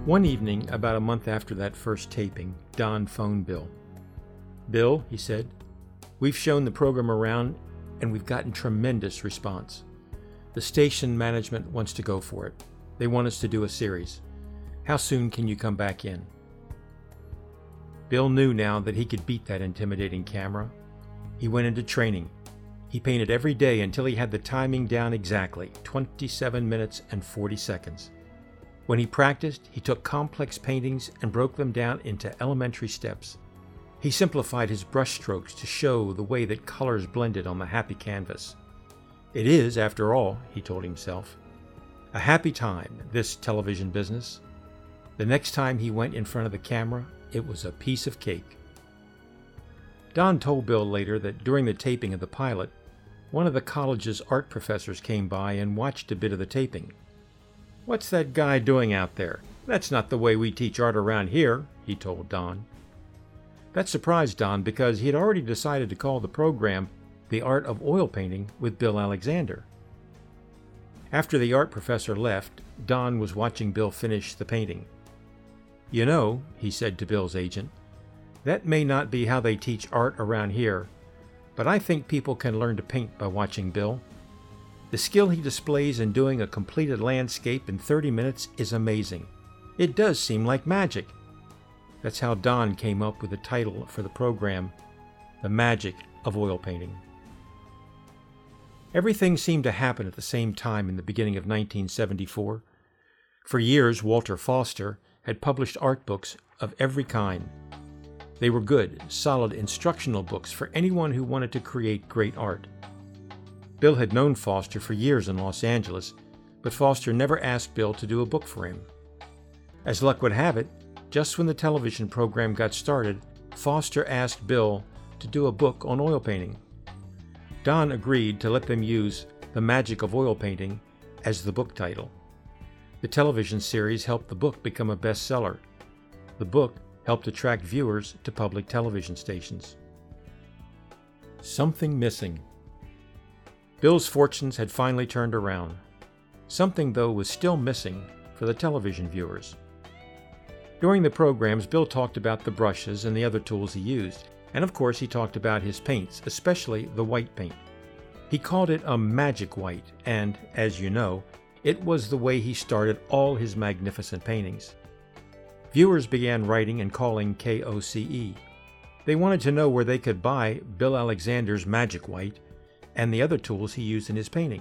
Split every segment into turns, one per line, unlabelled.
One evening, about a month after that first taping, Don phoned Bill. "Bill," he said, "we've shown the program around and we've gotten tremendous response. The station management wants to go for it. They want us to do a series. How soon can you come back in?" Bill knew now that he could beat that intimidating camera. He went into training. He painted every day until he had the timing down exactly, 27 minutes and 40 seconds. When he practiced, he took complex paintings and broke them down into elementary steps. He simplified his brushstrokes to show the way that colors blended on the happy canvas. It is, after all, he told himself, a happy time, this television business. The next time he went in front of the camera, it was a piece of cake. Don told Bill later that during the taping of the pilot, one of the college's art professors came by and watched a bit of the taping. "What's that guy doing out there? That's not the way we teach art around here," he told Don. That surprised Don because he had already decided to call the program The Art of Oil Painting with Bill Alexander. After the art professor left, Don was watching Bill finish the painting. "You know," he said to Bill's agent, "that may not be how they teach art around here, but I think people can learn to paint by watching Bill. The skill he displays in doing a completed landscape in 30 minutes is amazing. It does seem like magic." That's how Don came up with the title for the program, The Magic of Oil Painting. Everything seemed to happen at the same time in the beginning of 1974. For years, Walter Foster had published art books of every kind. They were good, solid instructional books for anyone who wanted to create great art. Bill had known Foster for years in Los Angeles, but Foster never asked Bill to do a book for him. As luck would have it, just when the television program got started, Foster asked Bill to do a book on oil painting. Don agreed to let them use The Magic of Oil Painting as the book title. The television series helped the book become a bestseller. The book helped attract viewers to public television stations. Something missing. Bill's fortunes had finally turned around. Something, though, was still missing for the television viewers. During the programs, Bill talked about the brushes and the other tools he used, and of course he talked about his paints, especially the white paint. He called it a magic white, and, as you know, it was the way he started all his magnificent paintings. Viewers began writing and calling KOCE. They wanted to know where they could buy Bill Alexander's magic white and the other tools he used in his painting.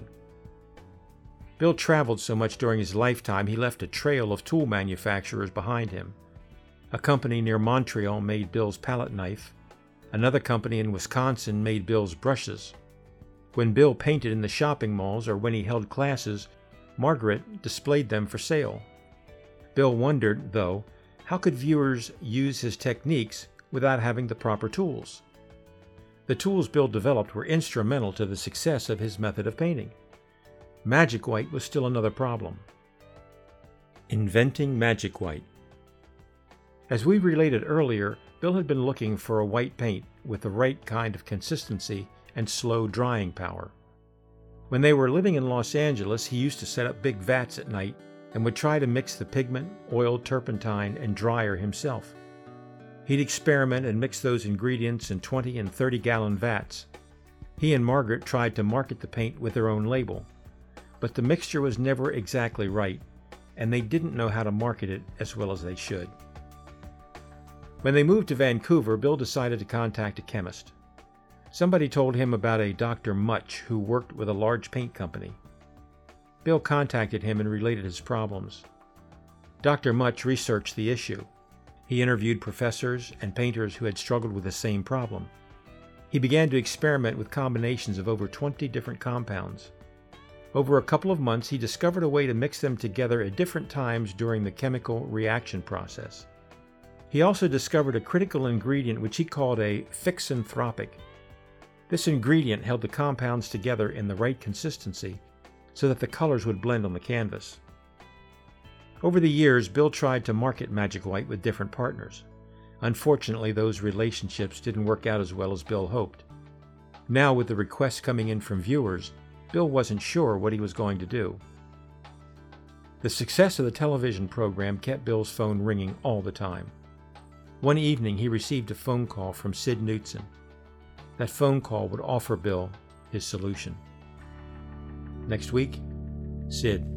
Bill traveled so much during his lifetime he left a trail of tool manufacturers behind him. A company near Montreal made Bill's palette knife. Another company in Wisconsin made Bill's brushes. When Bill painted in the shopping malls or when he held classes, Margaret displayed them for sale. Bill wondered, though, how could viewers use his techniques without having the proper tools? The tools Bill developed were instrumental to the success of his method of painting. Magic white was still another problem. Inventing magic white. As we related earlier, Bill had been looking for a white paint with the right kind of consistency and slow drying power. When they were living in Los Angeles, he used to set up big vats at night and would try to mix the pigment, oil, turpentine, and dryer himself. He'd experiment and mix those ingredients in 20 and 30-gallon vats. He and Margaret tried to market the paint with their own label, but the mixture was never exactly right, and they didn't know how to market it as well as they should. When they moved to Vancouver, Bill decided to contact a chemist. Somebody told him about a Dr. Much who worked with a large paint company. Bill contacted him and related his problems. Dr. Much researched the issue. He interviewed professors and painters who had struggled with the same problem. He began to experiment with combinations of over 20 different compounds. Over a couple of months, he discovered a way to mix them together at different times during the chemical reaction process. He also discovered a critical ingredient which he called a fixanthropic. This ingredient held the compounds together in the right consistency so that the colors would blend on the canvas. Over the years, Bill tried to market Magic White with different partners. Unfortunately, those relationships didn't work out as well as Bill hoped. Now, with the requests coming in from viewers, Bill wasn't sure what he was going to do. The success of the television program kept Bill's phone ringing all the time. One evening, he received a phone call from Sid Knutson. That phone call would offer Bill his solution. Next week, Sid.